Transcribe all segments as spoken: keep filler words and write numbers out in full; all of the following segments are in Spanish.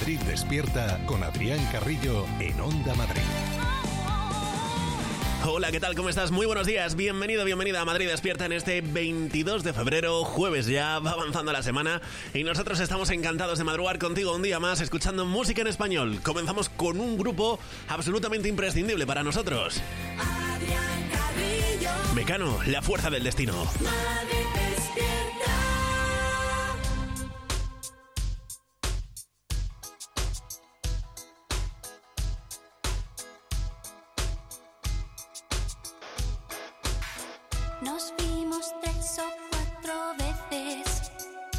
Madrid Despierta con Adrián Carrillo en Onda Madrid. Hola, ¿qué tal? ¿Cómo estás? Muy buenos días. Bienvenido, bienvenida a Madrid Despierta en este veintidós de febrero, jueves ya, va avanzando la semana y nosotros estamos encantados de madrugar contigo un día más escuchando música en español. Comenzamos con un grupo absolutamente imprescindible para nosotros. Adrián Carrillo. Mecano, La Fuerza del Destino. Madrid Despierta. Nos vimos tres o cuatro veces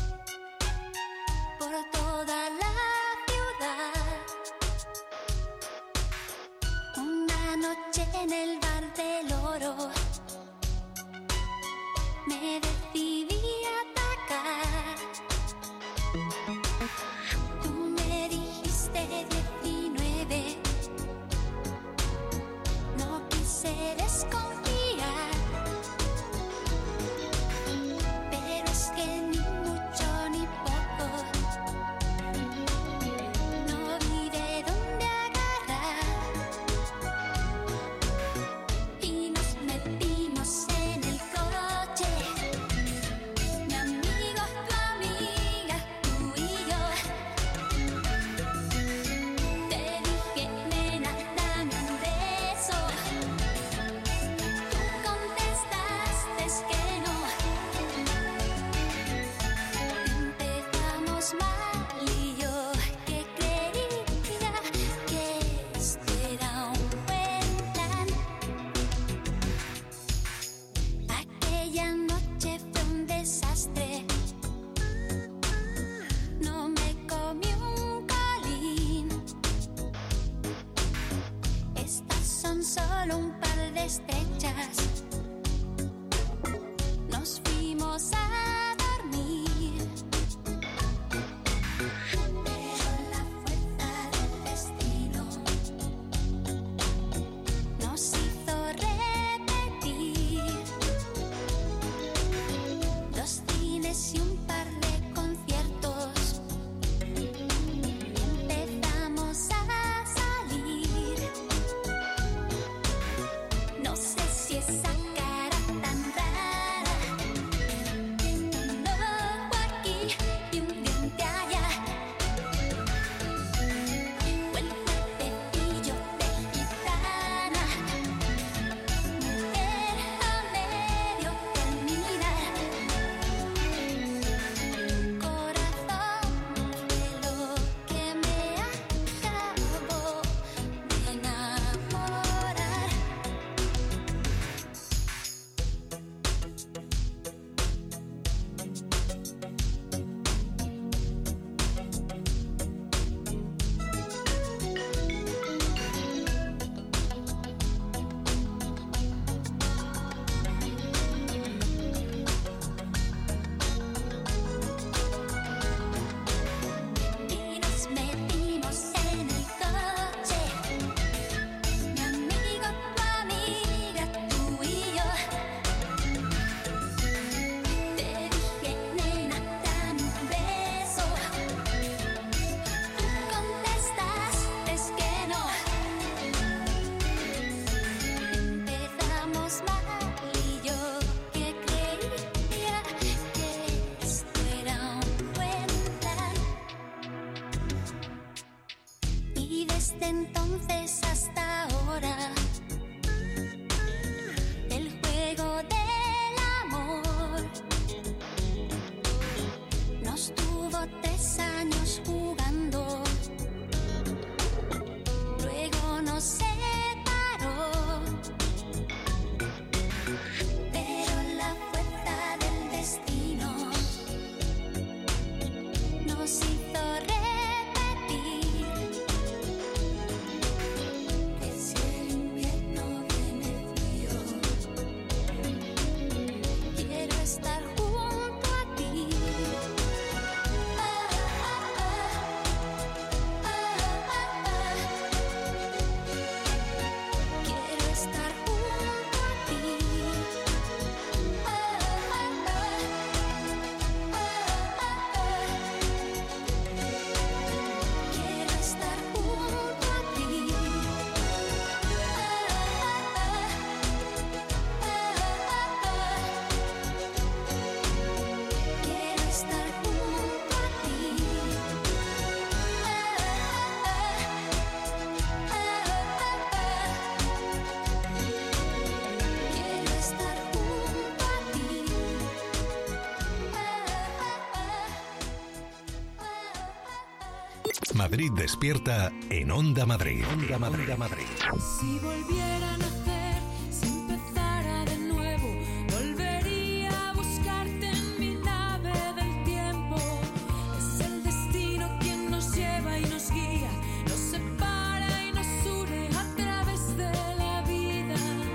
por toda la ciudad. Una noche en el Bar del Oro me decidí a atacar. Tú me dijiste diecinueve, no quise desconfiar. Nos hizo repetir Madrid despierta en Onda Madrid. Onda Madrid. Onda Madrid. Si volviera a nacer, si empezara de nuevo, volvería a buscarte en mi nave del tiempo. Es el destino quien nos lleva y nos guía, nos separa y nos une a través de la vida.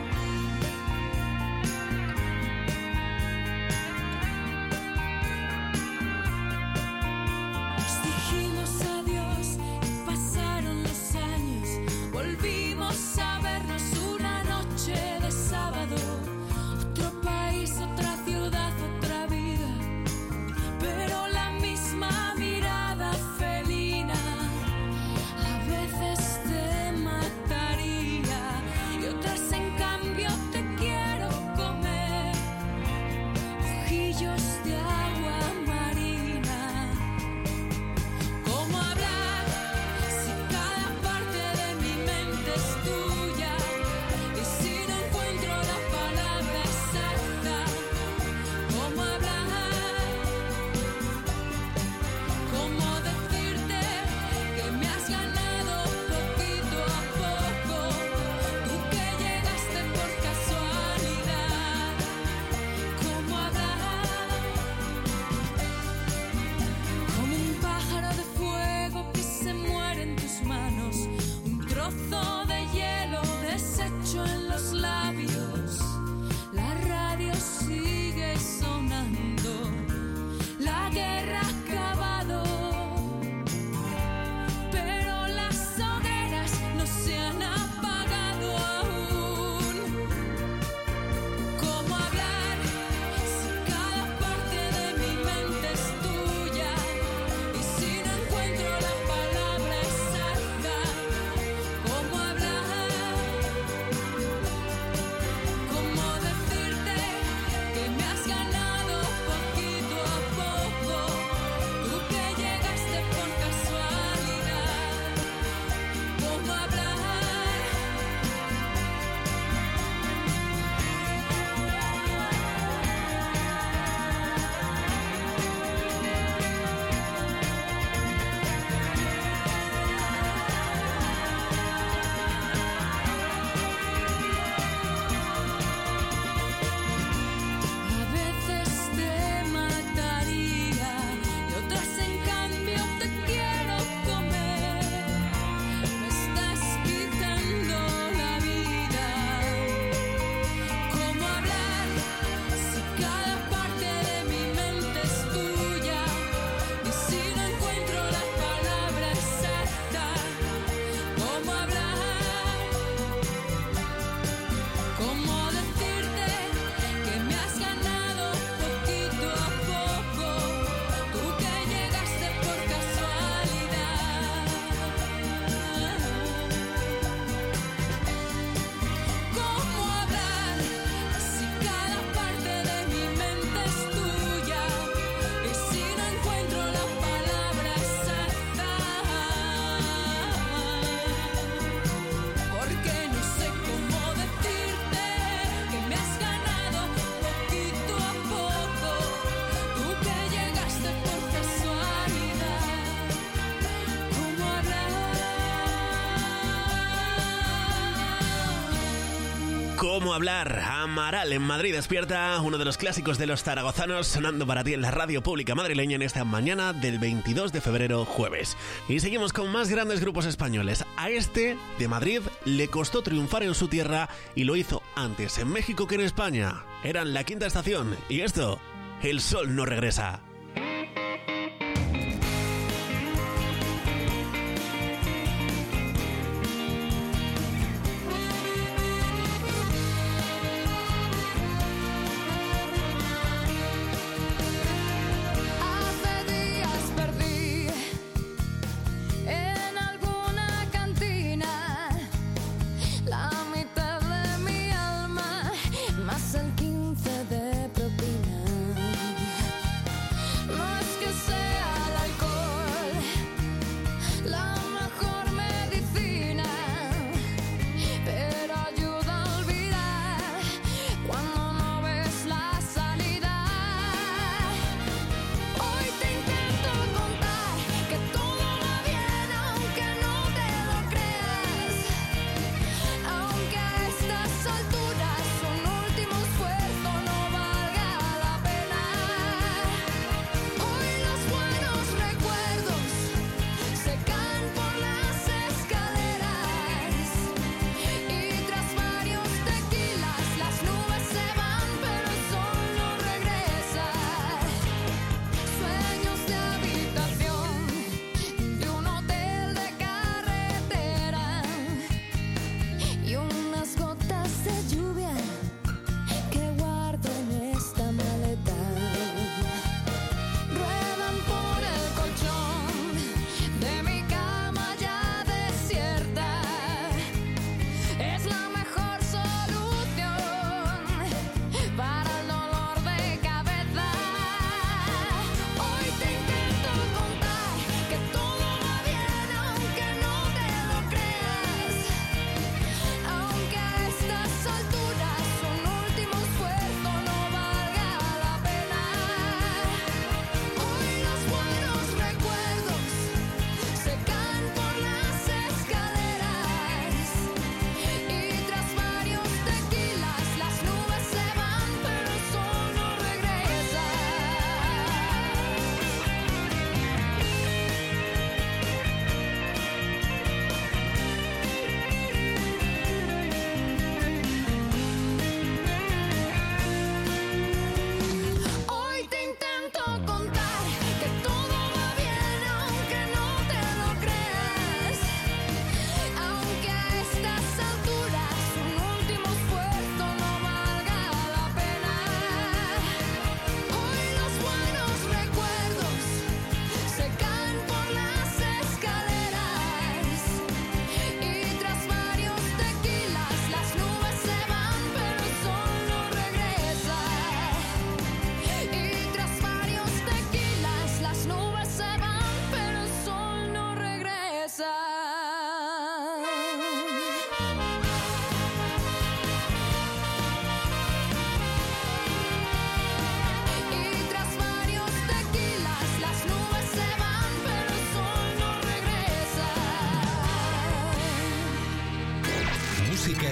Nos dijimos adiós y pasaron los años, volvimos a vernos una noche de sábado. Otro país, otra ciudad, otra vida, pero la misma mirada felina. A veces te mataría y otras en cambio te quiero comer. Ojillos de agua marina. ¿Cómo hablar si cada parte de mi mente es tuya? Y si no encuentro la palabra exacta, ¿cómo hablar? ¿Cómo decirte que me has ganado poquito a poco? Tú que llegaste por casualidad. ¿Cómo hablar? Como un pájaro de fuego que se muere en tus manos, un trozo de hielo deshecho en los labios. La radio sigue sonando, la guerra ha acabado, pero las hogueras no se han apagado aún. ¿Cómo hablar si cada parte de mi mente es tuya? Y si no encuentro la palabra exacta, ¿cómo hablar? ¿Cómo decirte que me has ganado poquito a poco? Tú que llegaste por casualidad. ¿Cómo hablar? A veces te mataría y otras en cambio te quiero comer. Me estás quitando la vida. ¿Cómo hablar si cada parte de mi mente es tuya? Y si no encuentro la palabra exacta, ¿cómo hablar? ¿Cómo decirte que me has ganado poquito a poco? Tú que llegaste por casualidad. ¿Cómo hablar si cada parte de mi mente es tuya? Y si no encuentro la palabra exacta, porque no sé cómo decirte que me has ganado poquito a poco. Tú que llegaste por casualidad. ¿Cómo hablar? ¿Cómo hablar? Amaral en Madrid despierta, uno de los clásicos de los zaragozanos, sonando para ti en la radio pública madrileña en esta mañana del veintidós de febrero, jueves. Y seguimos con más grandes grupos españoles. A este, de Madrid, le costó triunfar en su tierra y lo hizo antes en México que en España. Eran La Quinta Estación y esto, El Sol No Regresa. Hace días perdí en alguna cantina la mitad de mi alma, más el quince de propina. No es que sea el alcohol la mejor medicina, pero ayuda a olvidar cuando no ves la salida. Hoy te intento contar que todo va bien,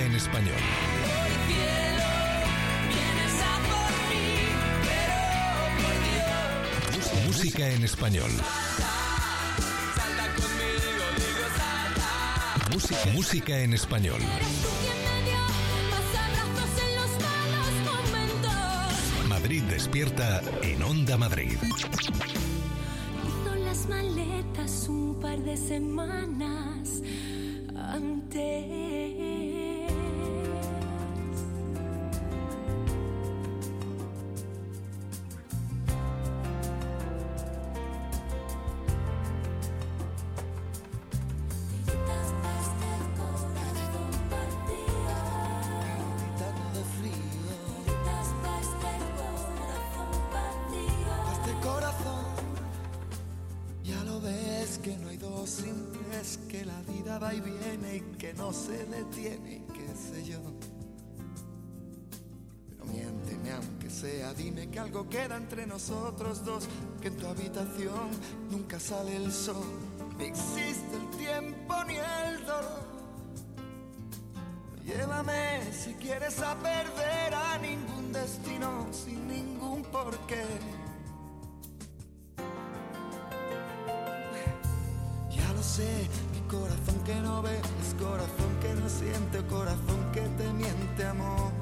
Música en español. Hoy cielo, vienes a por mí, pero por Dios. Música, música en español. Salta, salta conmigo, digo salta. Música, música en español. Eres tú quien me dio más abrazos en los malos momentos. Madrid despierta en Onda Madrid. Hizo las maletas un par de semanas antes. Este corazón, ya lo ves que no hay dos simples, que la vida va y viene y que no se detiene y qué sé yo. Pero miénteme aunque sea, dime que algo queda entre nosotros dos, que en tu habitación nunca sale el sol, ni existe el tiempo ni el dolor. Llévame si quieres a perder a ningún destino sin ningún porqué. Ya lo sé, mi corazón que no ve es corazón que no siente o corazón que te miente, amor.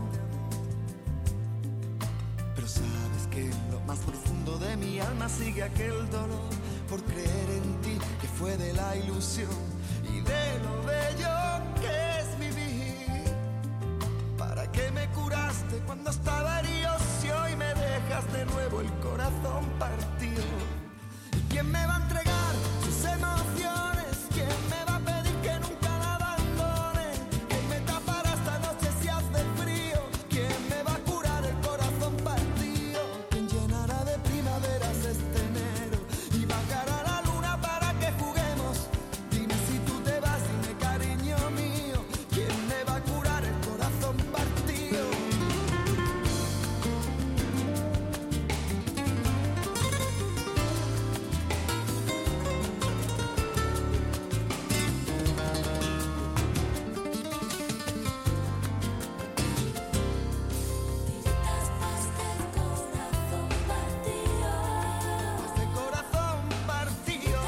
Pero sabes que en lo más profundo de mi alma sigue aquel dolor por creer en ti, que fue de la ilusión y de lo bello que es vivir. ¿Para qué me curaste cuando estaba herido si hoy me dejas de nuevo el corazón partido? ¿Y quién me va a entregar sus emociones? ¿Quién me va a pedir que nunca la abandone? ¿Quién me tapará esta noche si hace frío? ¿Quién me va a curar el corazón partido? ¿Quién llenará de primaveras este enero y bajará la luna para que juguemos? Dime si tú te vas, dime cariño mío, ¿quién me va a curar el corazón partido? Este corazón partido,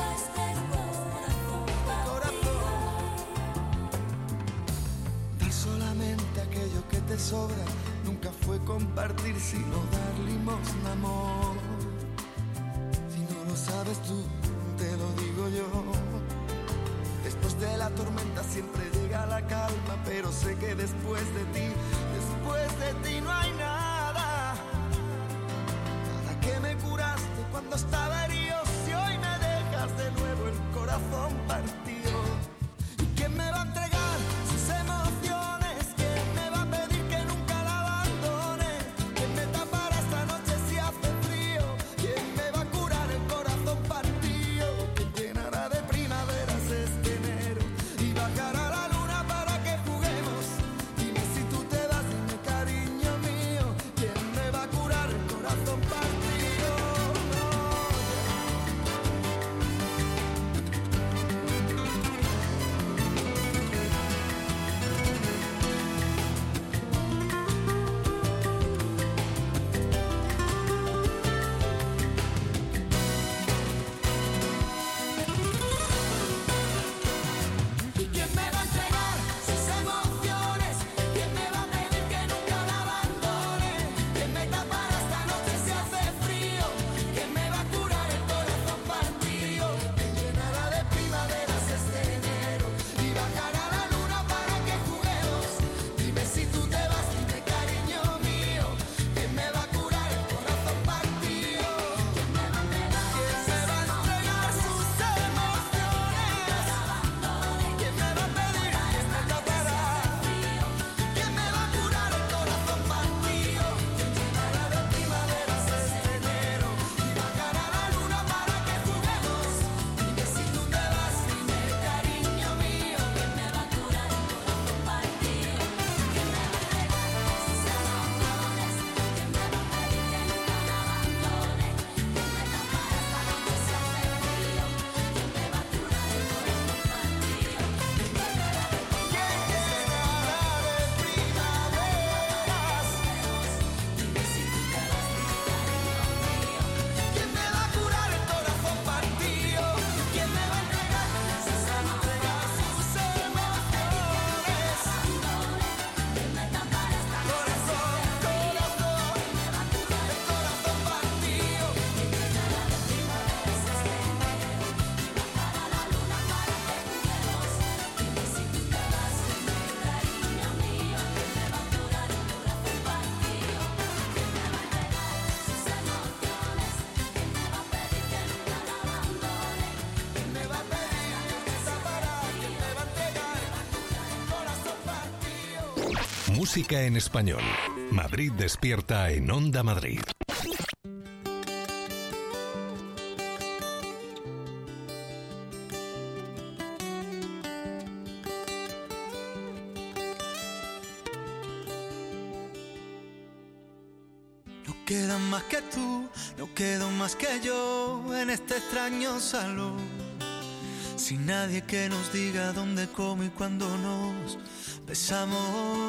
corazón. Dar solamente aquello que te sobra nunca fue compartir, sino dar limosna, amor. Si no lo sabes tú, te lo digo yo. Después de la tormenta siempre llega la calma, pero sé que después de ti, después de ti no hay nada. ¿Para qué me curaste cuando estaba herido si hoy me dejas de nuevo el corazón partido? ¿Y quién me va a entregar sus emociones? ¿Quién me va a pedir que nunca la abandone? ¿Quién me tapará esta noche si hace frío? ¿Quién me va a curar el corazón partido? ¿Quién llenará de primaveras este enero y bajará la luna para que juguemos? Dime si tú te vas, dime cariño mío, Música en español. Madrid despierta en Onda Madrid. No quedan más que tú, no quedo más que yo en este extraño salón. Sin nadie que nos diga dónde, cómo y cuándo nos besamos.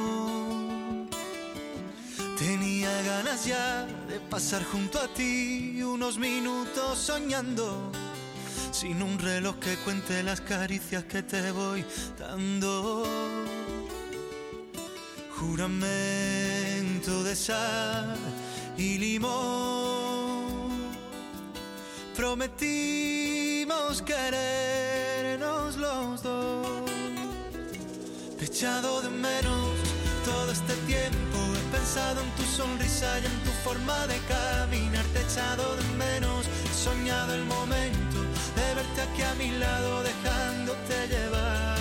Tenía ganas ya de pasar junto a ti unos minutos soñando, sin un reloj que cuente las caricias que te voy dando. Juramento de sal y limón, prometimos querernos los dos. Te he echado de menos todo este tiempo, he pensado en tu sonrisa y en tu forma de caminar. Te he echado de menos, he soñado el momento de verte aquí a mi lado, dejándote llevar.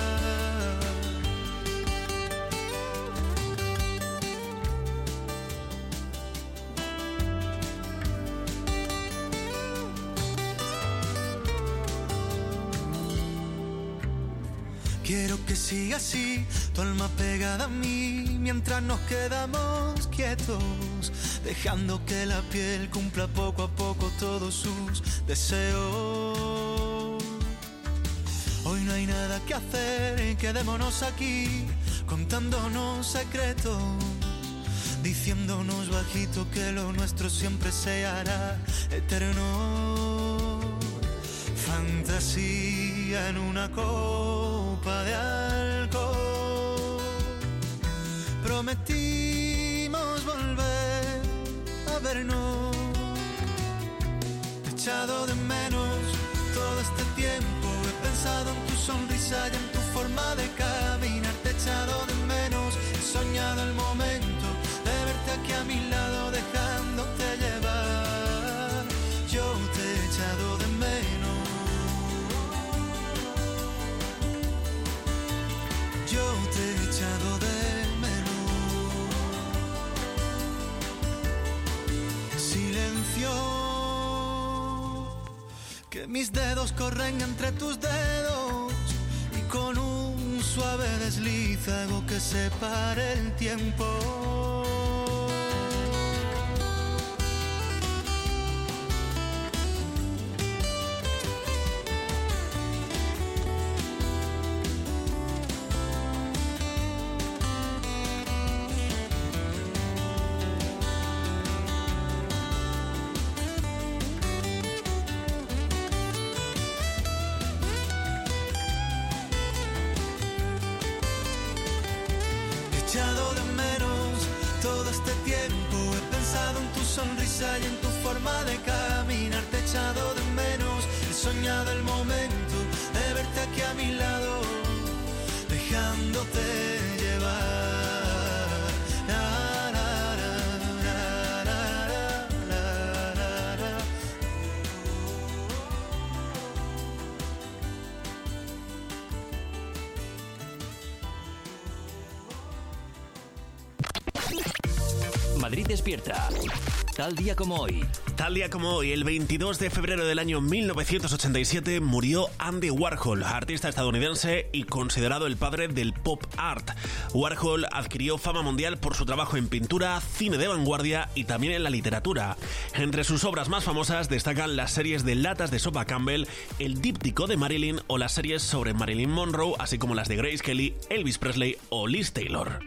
Quiero que siga así, tu alma pegada a mí, mientras nos quedamos quietos, dejando que la piel cumpla poco a poco todos sus deseos. Hoy no hay nada que hacer, quedémonos aquí, contándonos secretos, diciéndonos bajito que lo nuestro siempre se hará eterno. Fantasía en una copa de alcohol, prometimos volver a vernos. Te he echado de menos todo este tiempo, he pensado en tu sonrisa y en tu forma de caminar. Te he echado de menos, he soñado el momento de verte aquí a mi lado, dejándote llevar. Yo te he echado de menos, yo te he echado de menos. Silencio, que mis dedos corren entre tus dedos y con un suave desliz hago que se pare el tiempo. Y en tu forma de caminar te he echado de menos, he soñado el momento de verte aquí a mi lado, dejándote llevar. La, la, la, la, la, la, la, la. Madrid despierta. Tal día como hoy. Tal día como hoy, el veintidós de febrero del año mil novecientos ochenta y siete, murió Andy Warhol, artista estadounidense y considerado el padre del pop art. Warhol adquirió fama mundial por su trabajo en pintura, cine de vanguardia y también en la literatura. Entre sus obras más famosas destacan las series de latas de sopa Campbell, El díptico de Marilyn o las series sobre Marilyn Monroe, así como las de Grace Kelly, Elvis Presley o Liz Taylor.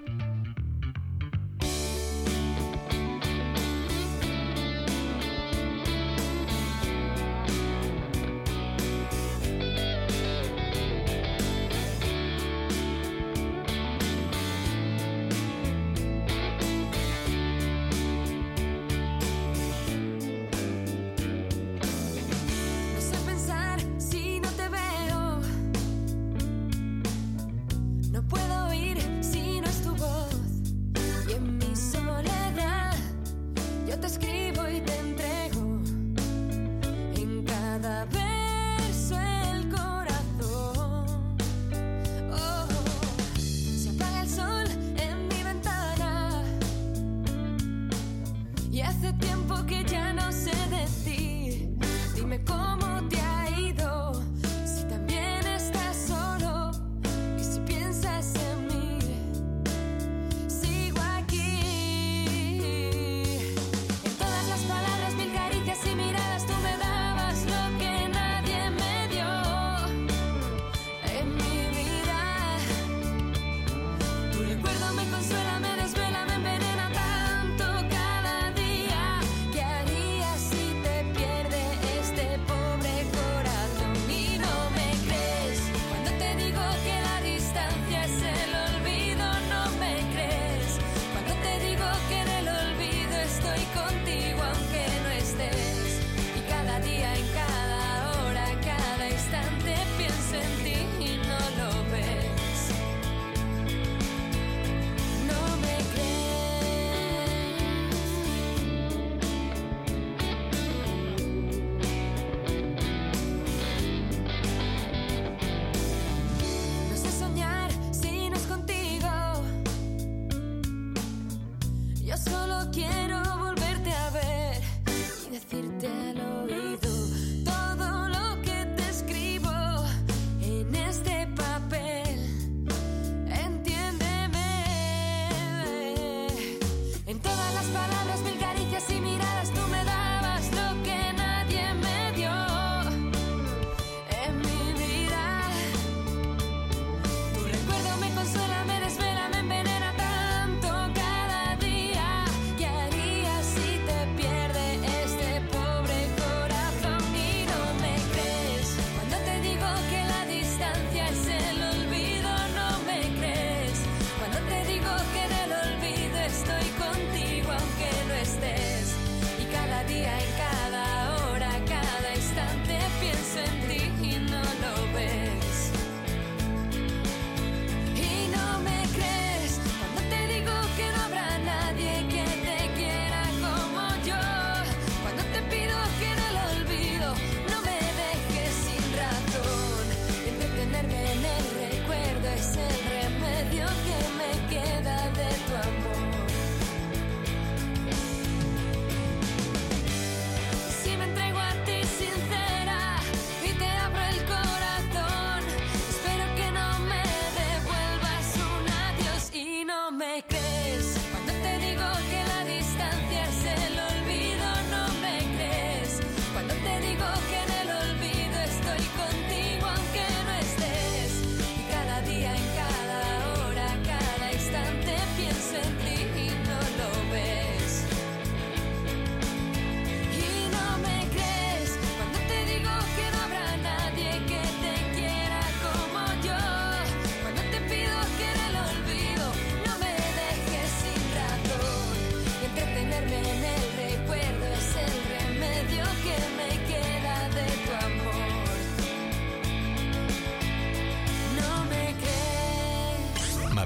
No puedo ir si no es tu voz.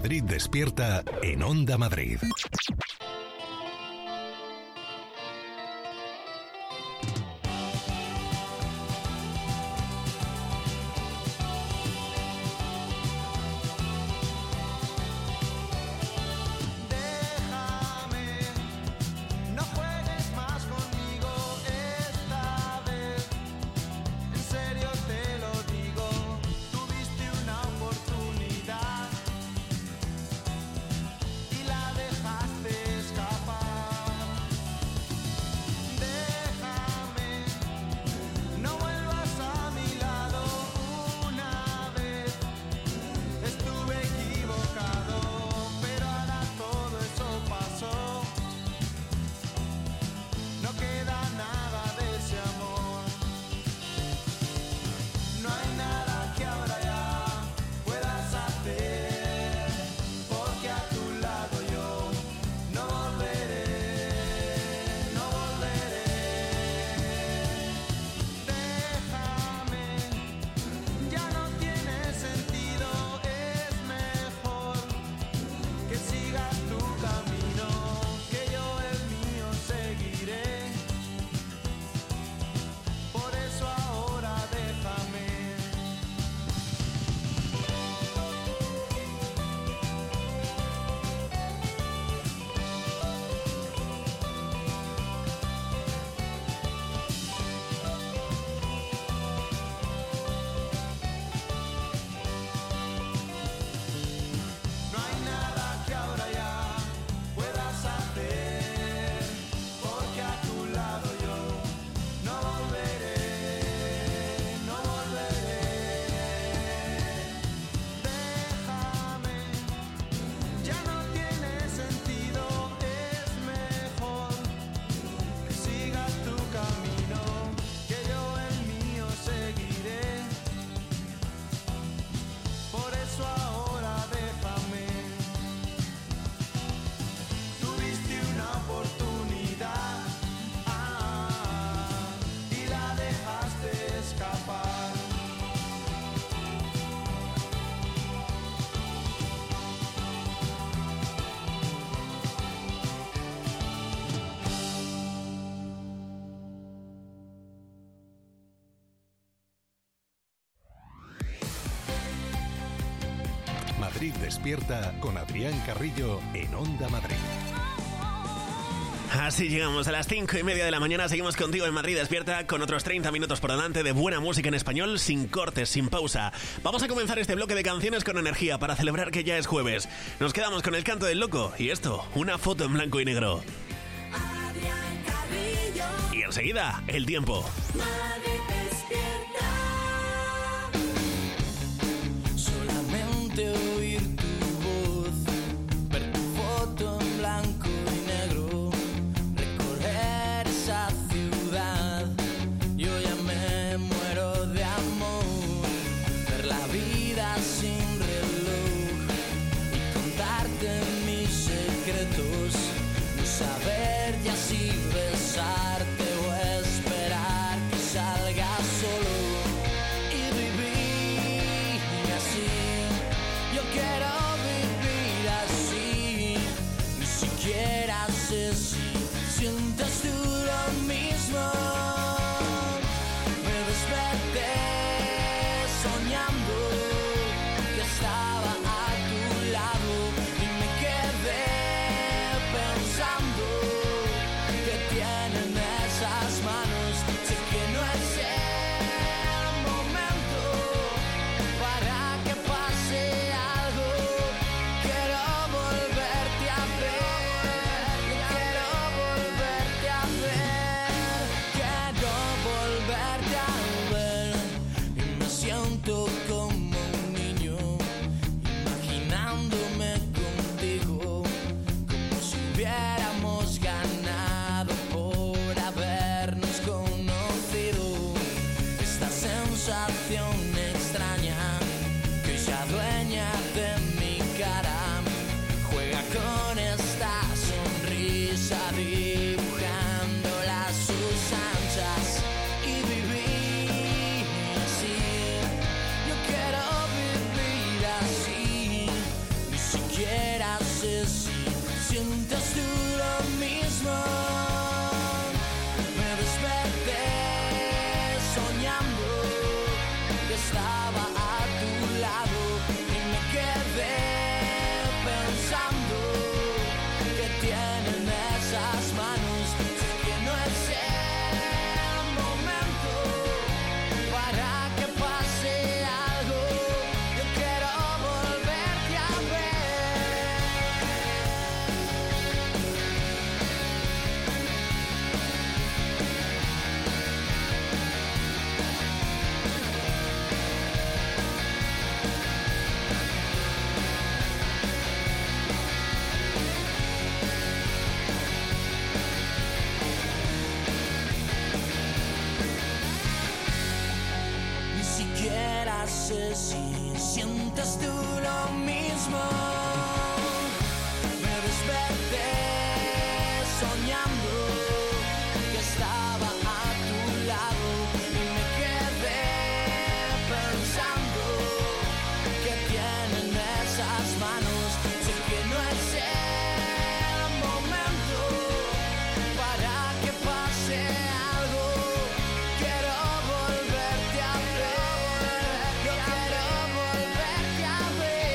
Madrid Despierta en Onda Madrid. Madrid Despierta con Adrián Carrillo en Onda Madrid. Así llegamos a las cinco y media de la mañana. Seguimos contigo en Madrid Despierta con otros treinta minutos por delante de buena música en español, sin cortes, sin pausa. Vamos a comenzar este bloque de canciones con energía para celebrar que ya es jueves. Nos quedamos con El Canto del Loco y esto, una foto en blanco y negro. Y enseguida, el tiempo. Madrid Despierta. Solamente oír tu voz, ver tu foto en blanco y negro, recorrer esa ciudad. Yo ya me muero de amor, ver la vida sin reloj y contarte mis secretos, no saber ya si besarte o esperar que salga solo y vivir así. Yo quiero vivir así, ni siquiera sé si sientes tú lo mismo. Me desperté soñando que estaba a tu lado y me quedé pensando que tienen esas manos. Sé que no es el momento para que pase algo. Quiero volverte a ver, quiero volverte a ver, quiero volverte a ver. Y me siento como un niño, imaginándome contigo, como si hubiéramos ganado por habernos conocido. Esta sensación extraña que se adueña de mi cara, juega con esta sonrisa dibujándola a sus anchas y vivir así. Yo quiero vivir así, ni siquiera estaba a tu lado y me quedé pensando que tienen esas manos. Sé que no es el momento para que pase algo. Yo quiero volverte a ver. Ni siquiera sé si sientes tú lo mismo. Me desperté soñando que estaba a tu lado y me quedé pensando que tienen esas manos. Sé que no es el momento para que pase algo. Quiero volverte a ver. Yo quiero volverte a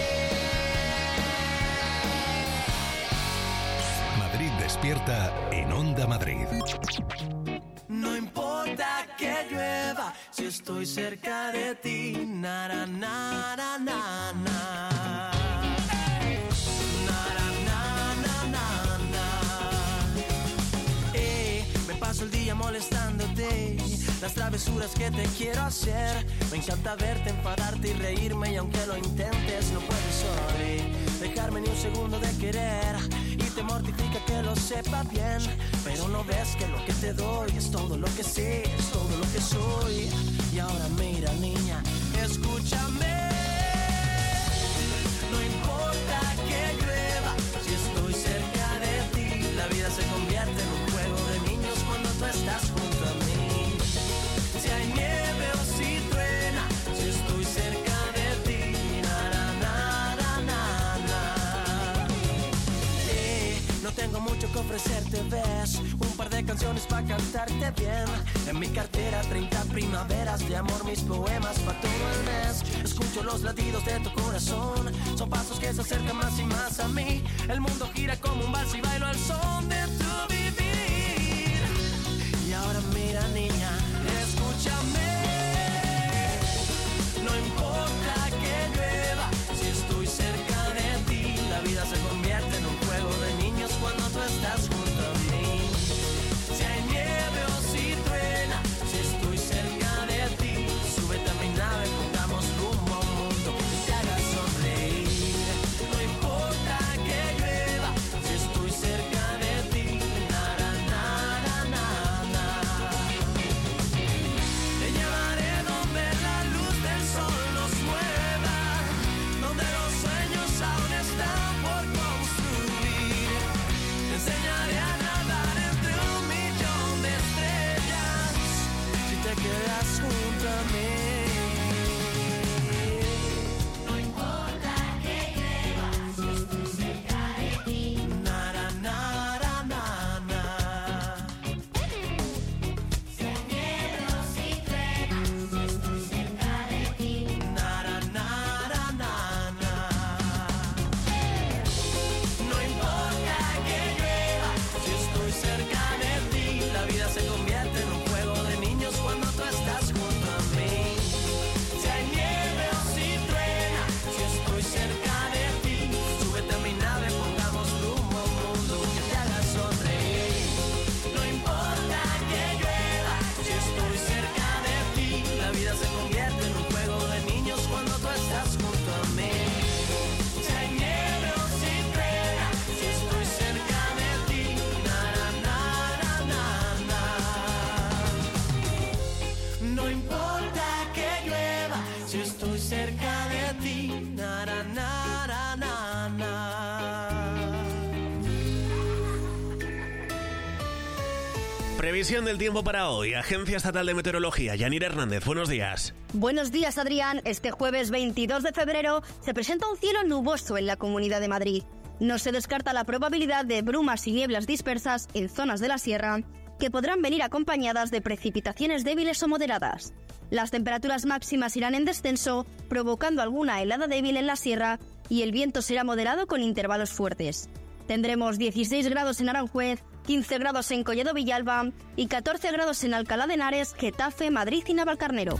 ver. Madrid despierta en Onda Madrid. No importa que llueva si estoy cerca de ti. Na, na, na, na, na, na. Na, na, na, na, na. Eh, me paso el día molestándote, las travesuras que te quiero hacer. Me encanta verte, enfadarte y reírme, y aunque lo intentes no puedes hoy dejarme ni un segundo de querer. Y te mortifica que lo sepa bien, pero no ves que lo que te doy es todo lo que sé, es todo lo que soy. Y ahora mira, niña, escúchame. No importa que llueva si estoy cerca de ti. La vida se convierte en un juego de niños cuando tú estás junto a mí. Si hay nieve o si truena, si estoy cerca de ti. Na, na, na, na, na, na. Eh, no tengo mucho que ofrecerte, ves, un par de canciones para cantarte bien. En mi cartera treinta primaveras de amor, mis poemas para todo el mes. Escucho los latidos de tu corazón, son pasos que se acercan más y más a mí. El mundo gira como un vals y bailo al son de tu vivir. Y ahora mira, niña, escúchame. No importa que llueva si estoy cerca de ti. La vida se convierte en un juego de niños cuando tú estás junto a mí. Si hay nieve o si truena, si estoy cerca de ti. Súbete a mi nave, pongamos rumbo a un mundo que te haga sonreír. No importa que llueva si estoy cerca de ti. Na, na, na, na, na, na. Te llevaré donde la luz del sol nos mueva, donde los sueños aún están por construir. Te enseñaré a nadar entre un millón de estrellas si te quedas junto a mí. No importa que llueva si estoy cerca de ti. Na, na, na, na, na, na. Si hay nieve o si truena, si estoy cerca de ti. Na, na, na, na, na, na. No importa que llueva si estoy cerca de ti. La vida se convierte en un juego de niños cuando tú estás junto a mí. Si hay nieve o si truena, si estoy cerca de ti. Súbete a mi nave, pongamos rumbo a un mundo que te haga sonreír. No importa que llueva si estoy cerca de ti. La vida se convierte en un juego de niños cuando tú estás junto a mí. Si hay nieve o si truena, si estoy cerca de ti. Na, na, na, na, na, na. No importa que llueva si estoy cerca de ti. Na, na, na, na, na, na. Previsión del tiempo para hoy. Agencia Estatal de Meteorología. Yanira Hernández, buenos días. Buenos días, Adrián. Este jueves veintidós de febrero se presenta un cielo nuboso en la Comunidad de Madrid. No se descarta la probabilidad de brumas y nieblas dispersas en zonas de la sierra que podrán venir acompañadas de precipitaciones débiles o moderadas. Las temperaturas máximas irán en descenso, provocando alguna helada débil en la sierra, y el viento será moderado con intervalos fuertes. Tendremos dieciséis grados en Aranjuez, quince grados en Collado Villalba y catorce grados en Alcalá de Henares, Getafe, Madrid y Navalcarnero.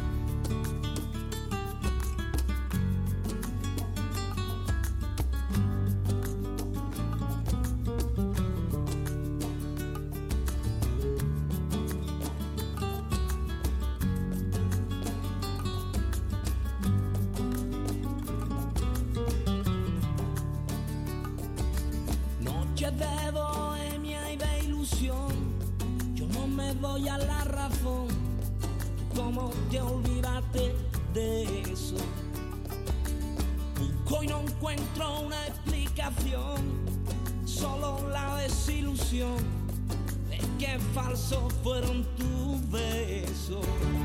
Noches de bohemia y de ilusión, yo no me doy a la razón. ¿Cómo te olvidaste de eso? Busco y no encuentro una explicación, solo la desilusión de que falsos fueron tus besos.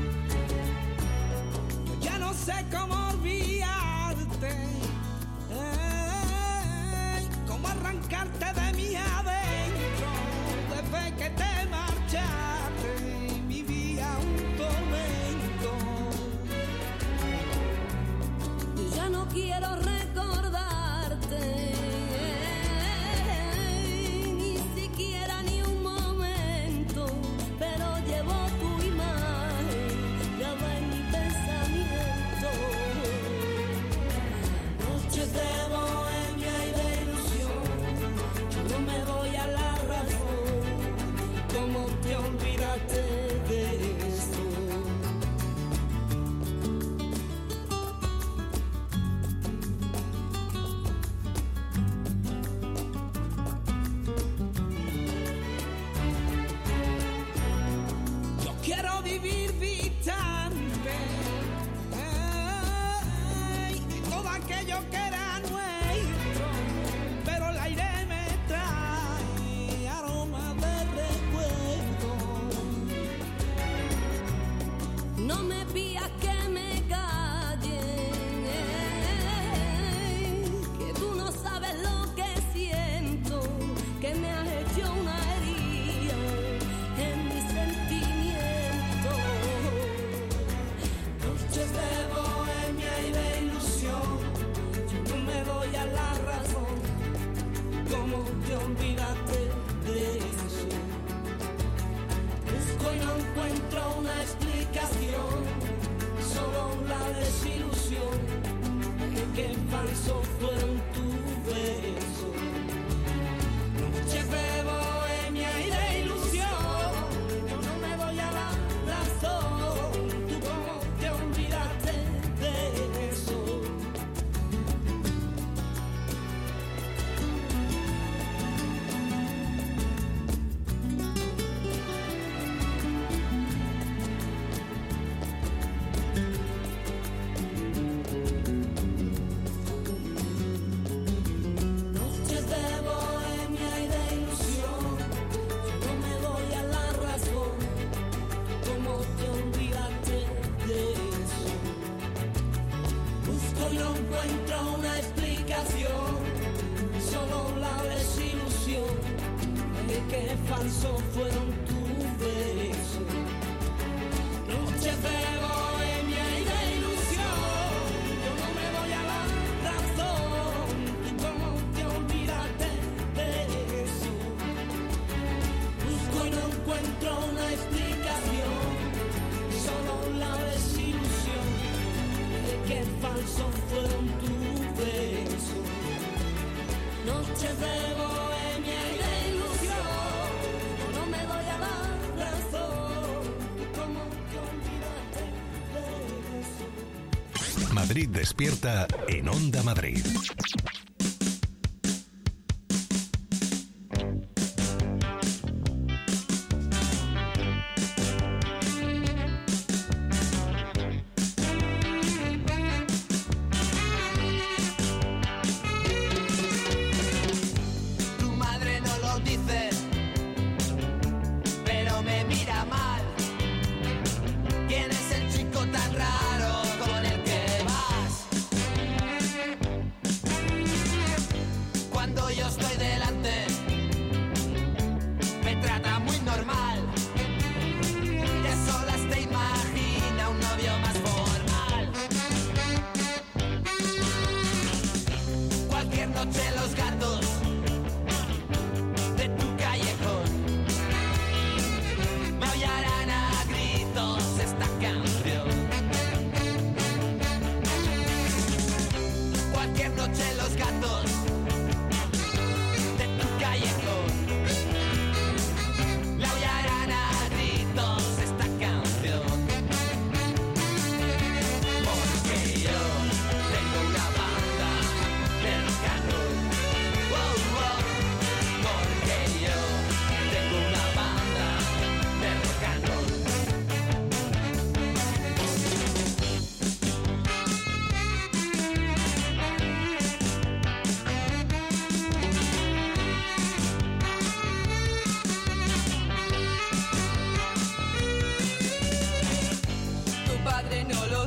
Yo ya no sé cómo olvidarte, eh, cómo arrancarte de mi adentro. Desde que te marchaste vivía un tormento. Yo ya no quiero recordarte, ni siquiera ni un momento, pero llevo tu imagen grabada en mi pensamiento. Noches de bohemia y de ilusión, yo no me doy a la razón. ¿Cómo te olvidaste de esto? Yo quiero vivir distante, ay, de todo aquello que era nuestro, pero el aire me trae aroma de recuerdo. No me pidas que me calle, que tú no sabes lo que siento, que me has hecho una herida en mi sentimiento. Noches de bohemia y de ilusión, yo no me doy a la razón. ¿Cómo te olvidaste de eso? Busco y no encuentro una explicación, solo la desilusión de que falsos fueron tus besos. Noches de bohemia y de ilusión, yo no me doy a la razón. ¿Tú cómo te olvidaste de eso? Noches de bohemia y de ilusión, yo no me doy a la razón. ¿Cómo te olvidaste de eso? Busco y no encuentro una explicación, solo la desilusión de que falsos fueron tus besos. Noches de bohemia y de ilusión, yo no me doy a la razón. ¿Tú cómo te olvidaste de eso? Busco y no encuentro una explicación, solo la desilusión de que falsos fueron tus besos. Noches de bohemia y de ilusión, yo no me doy a la razón. ¿Tú cómo te olvidaste de eso? Madrid despierta en Onda Madrid. Tu madre no lo dice, pero me mira mal. ¿Quién es el chico tan raro con el que vas?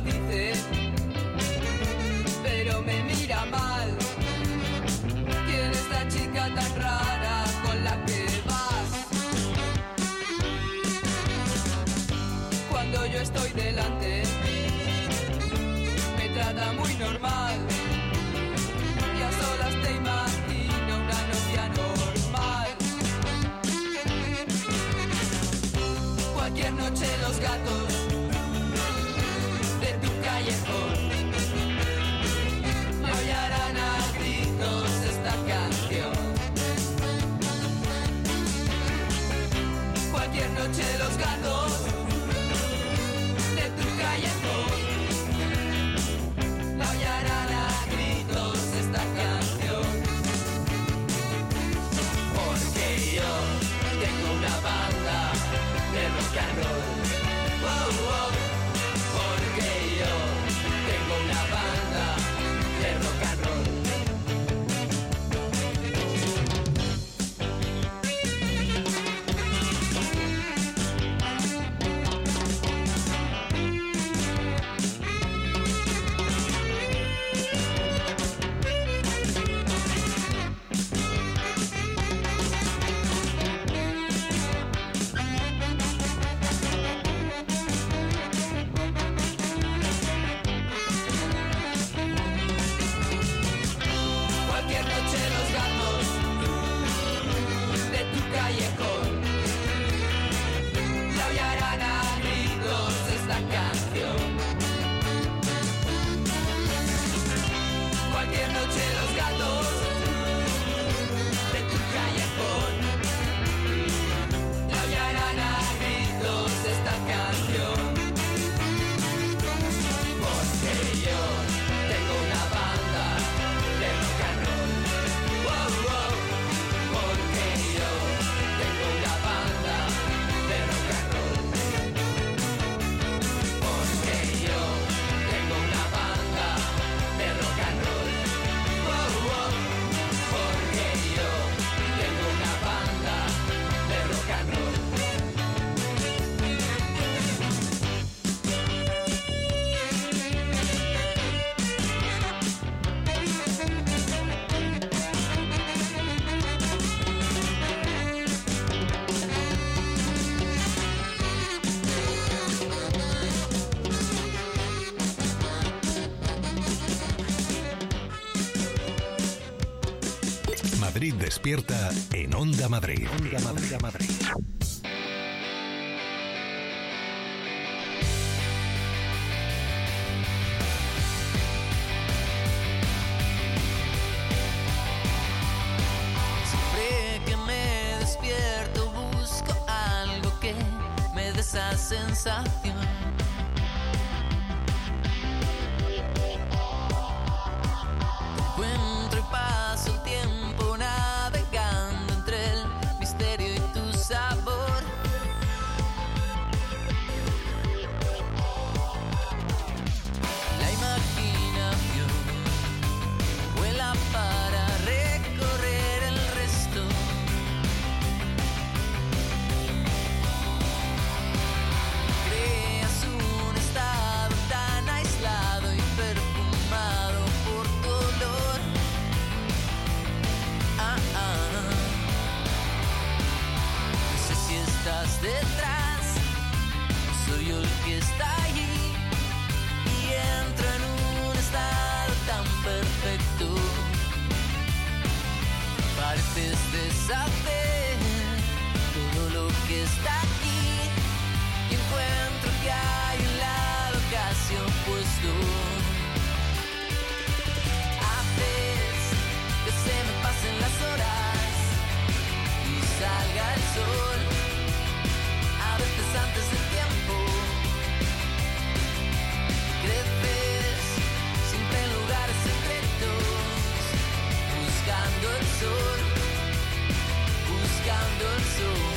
dice, pero me mira mal. ¿Quién es la chica tan rara con la que vas? Cuando yo estoy delante, me trata muy normal. Y a solas te imagino una novia normal. Cualquier noche los gatos de tu callejón aullarán a gritos esta canción. Cualquier noche los gatos de tu callejón aullarán a gritos esta canción. Porque yo tengo una banda de rock and roll. Wow, wow. Porque yo tengo una banda de rock and roll. Cualquier noche los gatos de tu callejón te aullarán a gritos esta canción. Cualquier noche los gatos de tu callejón te aullarán a gritos esta canción. Porque yo tengo una banda de rock and roll. Wow, wow. Porque yo tengo una banda de rock and roll. Porque yo tengo una banda de rock and roll. Wow, wow. Porque yo tengo una banda de rock and roll. Madrid despierta en Onda Madrid. Onda Madrid. Onda Madrid. Siempre que me despierto busco algo que me dé esa sensación. Te encuentro y paso el tiempo navegando entre el misterio y tu sabor. La imaginación vuela para recorrer el resto. Creas un estado tan aislado y perfumado por tu olor. Ah, ah. No sé si estás detrás, no soy yo el que está allí. Y entro en un estado tan perfecto. Pareces deshacer todo lo que está aquí. Y encuentro que hay un lado casi opuesto. Haces que se me pasen las horas y salga el sol. A veces antes del tiempo. Creces siempre en lugares secretos, buscando el sol, buscando el sol.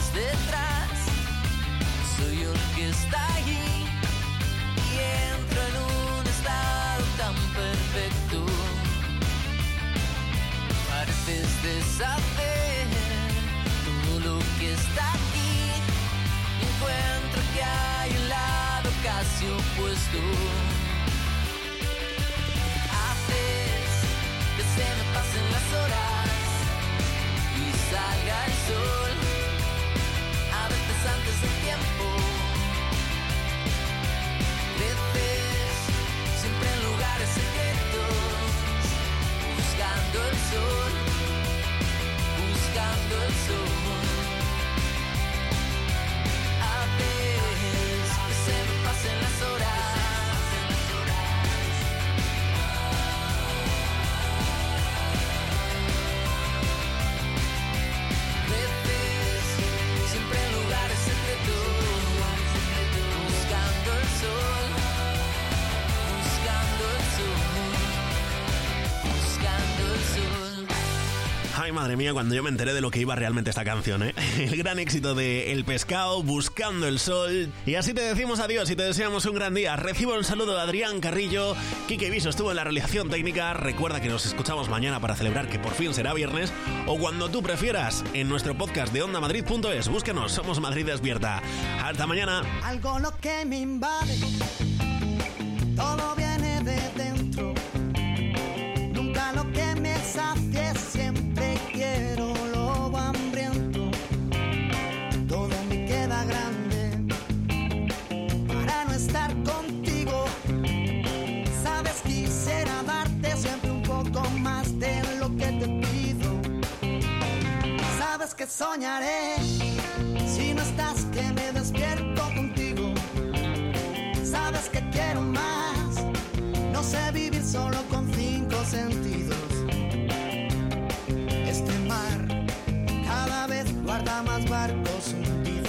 estás detrás, soy yo el que está allí y entro en un estado tan perfecto. Pareces deshacer todo lo que está aquí, encuentro que hay un lado casi opuesto. Haces que se me pasen las horas y salga el sol, a veces antes de tiempo. Creces siempre en lugares secretos, buscando el sol, buscando el sol. Haces que se me pasen las horas. Siempre en lugares secretos, buscando el sol, buscando el sol, buscando el sol. Ay, madre mía, cuando yo me enteré de lo que iba realmente esta canción, ¿eh? El gran éxito de El Pescado, Buscando el Sol. Y así te decimos adiós y te deseamos un gran día. Recibo un saludo de Adrián Carrillo. Quique Viso estuvo en la realización técnica. Recuerda que nos escuchamos mañana para celebrar que por fin será viernes, o cuando tú prefieras, en nuestro podcast de onda madrid punto es. Búsquenos, somos Madrid Despierta. Hasta mañana. Algo lo que me invade, todo viene de dentro. Nunca lo que me sacie, siempre quiero lo hambriento. Todo me queda grande para no estar contigo. Sabes, quisiera darte siempre un poco más de lo que te pido. Sabes que soñaré si no estás, que me despierto contigo. Sabes que quiero más, no sé vivir solo con cinco sentidos. Este mar cada vez guarda más barcos hundidos.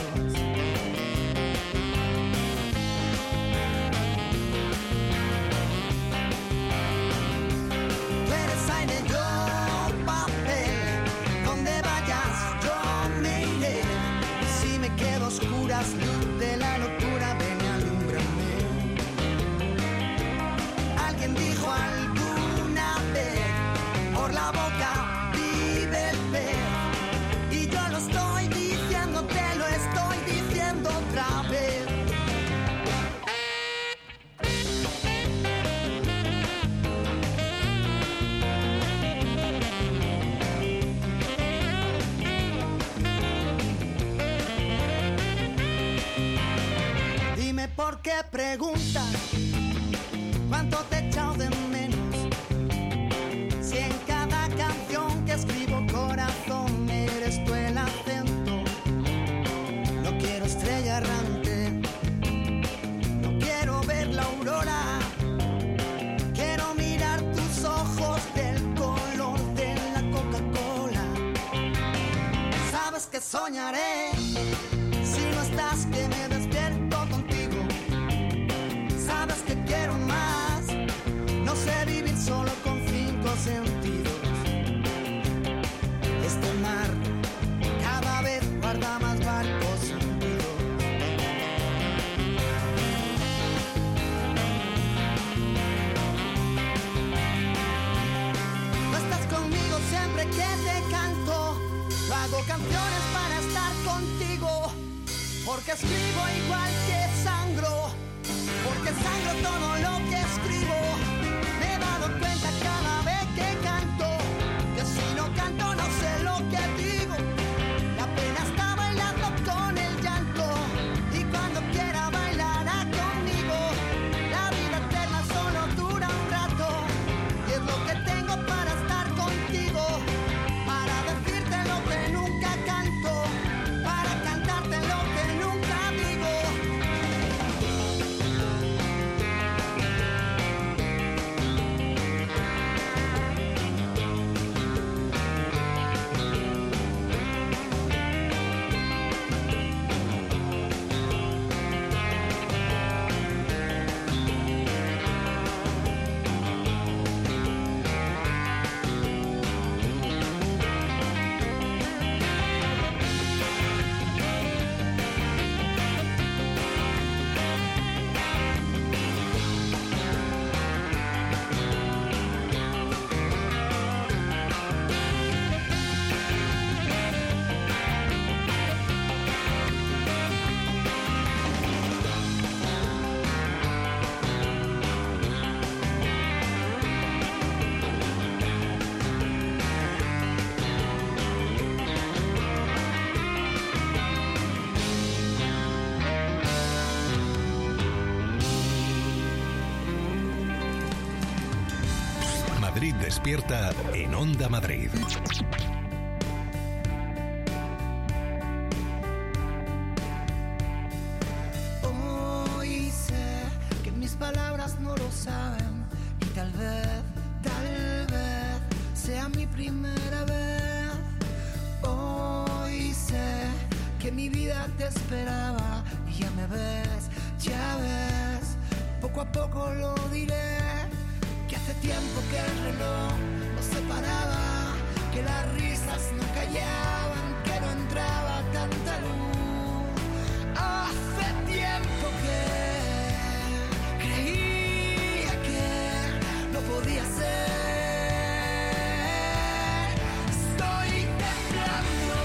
Tú eres aire, yo papel, donde vayas yo me iré. Y si me quedo a oscuras, luz de la locura, ven y alúmbrame. Alguien dijo alguna vez, por la boca vive el pez. Y yo lo estoy diciendo, te lo estoy diciendo otra vez. Dime por qué preguntas cuánto te he echado de menos. Si en cada canción que escribo, corazón, eres tú el acento. No quiero estrella errante, no quiero ver la aurora. Quiero mirar tus ojos del color de la Coca-Cola. Sabes que soñaré si no estás, que me despierto contigo. Sabes que quiero más, no sé vivir solo con cinco sentidos. Este mar cada vez guarda más barcos hundidos. No estás conmigo siempre que te canto. Yo hago canciones para estar contigo, porque escribo igual que sangro, porque sangro todo lo que escribo. Me he dado cuenta cada vez que canto, que si no canto no sé lo que digo. La pena está bailando con el llanto, y cuando quiera bailará conmigo. La vida eterna solo dura un rato, y es lo que tengo para estar contigo, para decirte lo que nunca canto, para cantarte lo que nunca digo. despierta en Onda Madrid. Hoy sé que mis palabras no lo saben y tal vez, tal vez sea mi primera vez. Hoy sé que mi vida te esperaba y ya me ves, ya ves, poco a poco lo diré, que hace tiempo que el reloj nos separaba, que las risas no callaban, que no entraba tanta luz. Hace tiempo que creía que no podía ser. Estoy temblando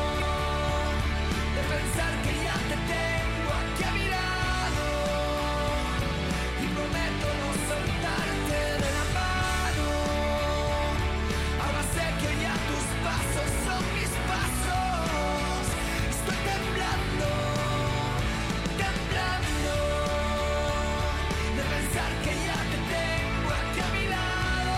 de pensar que ya te tengo aquí a mi lado y prometo no soltarte de la mano. Ahora sé que ya tus pasos son mis pasos. Estoy temblando, temblando de pensar que ya te tengo aquí a mi lado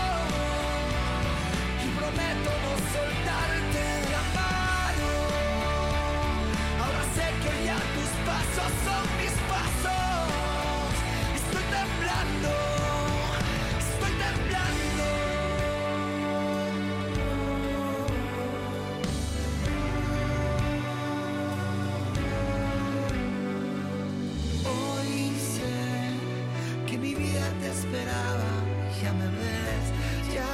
y prometo no soltarte de la mano. Ahora sé que ya tus pasos son mis pasos. Estoy temblando, estoy temblando. Hoy sé que mi vida te esperaba, ya me ves, ya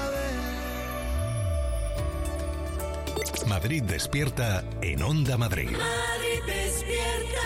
ves. Madrid despierta en Onda Madrid. Madrid despierta.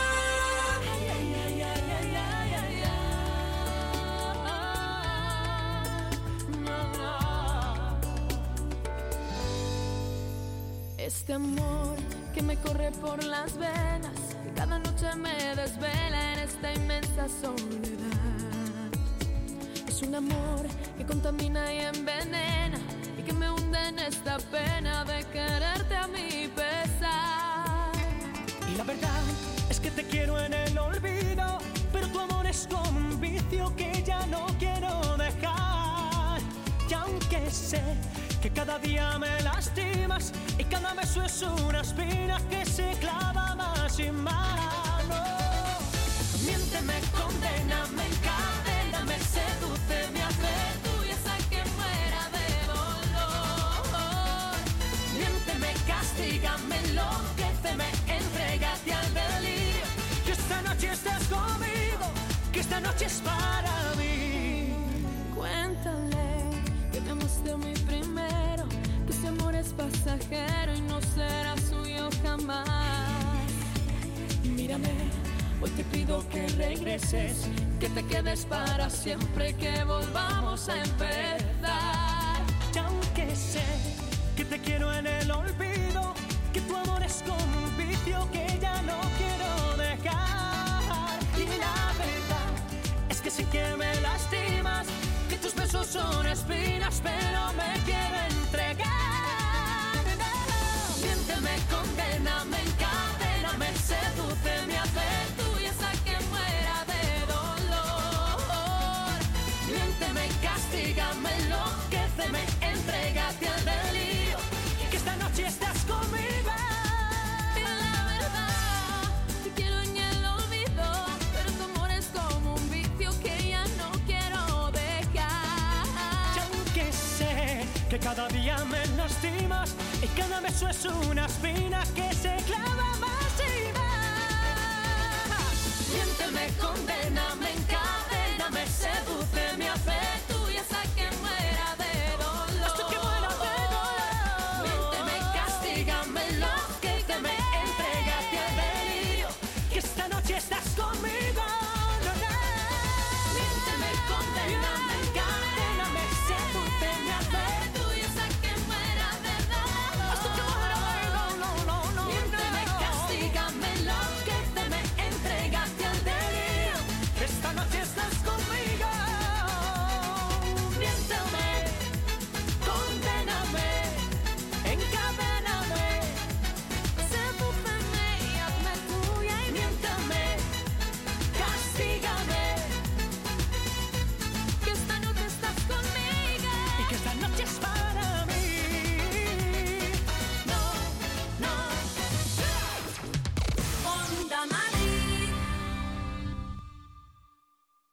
Este amor que me corre por las venas, que cada noche me desvela en esta inmensa soledad. Es un amor que contamina y envenena y que me hunde en esta pena de quererte a mi pesar. Y la verdad es que te quiero en el olvido, pero tu amor es como un vicio que ya no quiero dejar. Y aunque sé que cada día me lastimas y cada beso es una espina que se clava más y más, no. Miénteme, condena, me encadena, me seduce, me hace tuya hasta que muera de dolor. Miénteme, castígame, enloquéceme, entrégate al delirio. Que esta noche estés conmigo, que esta noche es para mí. Cuéntale que me amaste a mí primero, que ese amor es pasajero y no será suyo jamás. Mírame, hoy te pido que regreses, Que te quedes para siempre, que volvamos a empezar. y aunque sé que te quiero en el olvido, que tu amor es como un vicio que ya no quiero dejar. Y la verdad es que sí que me lastimas, que tus besos son espinas, pero me quiero entregar. Miénteme, condena, me encadena, me seduce, me hace tuya hasta que muera de dolor. Miénteme, castígame, enloquéceme, entrégate al delirio. Que esta noche estás conmigo. Y la verdad, te quiero en el olvido, pero tu amor es como un vicio que ya no quiero dejar. Y aunque sé que cada día me lastimas y cada beso es una espina que se clava más y más. Miénteme, condena, me